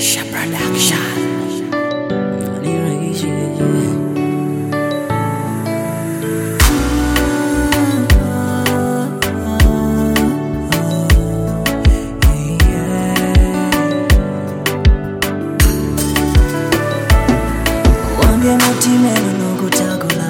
Production. Mutimeno nokutagula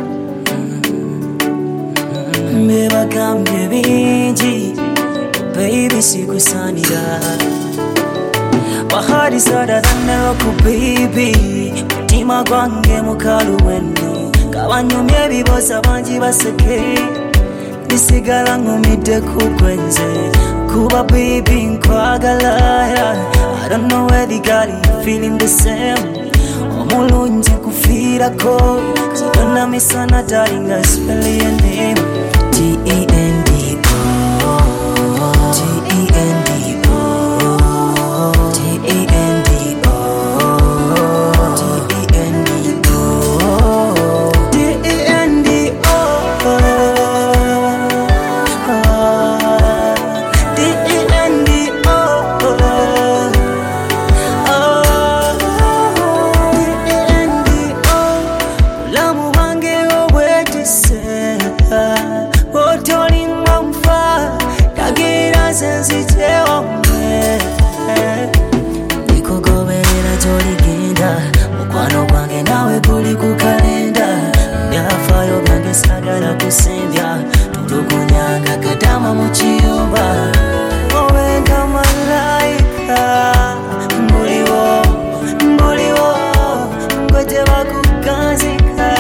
Mbeba kamye bingi Baby sikusanira Wahadi sada dhanero ku baby Mutima gwange mukalu wenu Kabanyumye bibosa banji baseke Nisigala ngumide kukwenze Kuba baby nkwagala I don't know where the girl you feeling the same Omulungi kufirako Sidona misana darling I spell your name T-E-N-D-O T-E-N-D-O T-E-N-D-O T-E-N-D-O T-E-N-D-O Nikugoberera joligenda mukwano gwange nawe guli ku kalenda byafayo byange sagala kusembya tulugunyanga kadama mu kiyumba owenga malaika mbuliwo ngote bakukanzika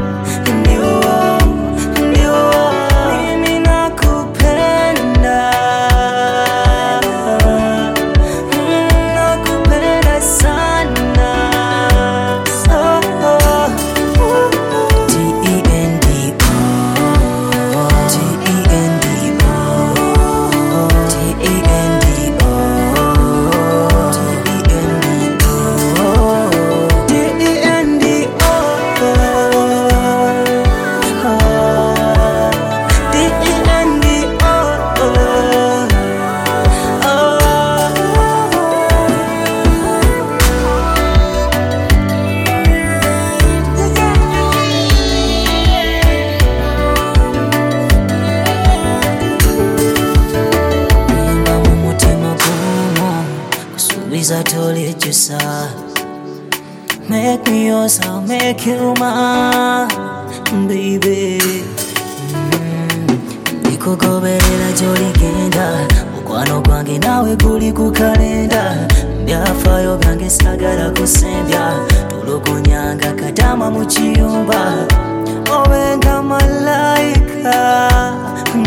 I told it you saw. Make me yours, I'll make you mine, baby. Nikugoberera joligenda mukwano gwange nawe guli ku kalenda byafayo byange sagala kusembya tulugunyanga kadama mu kiyumba owenga malaika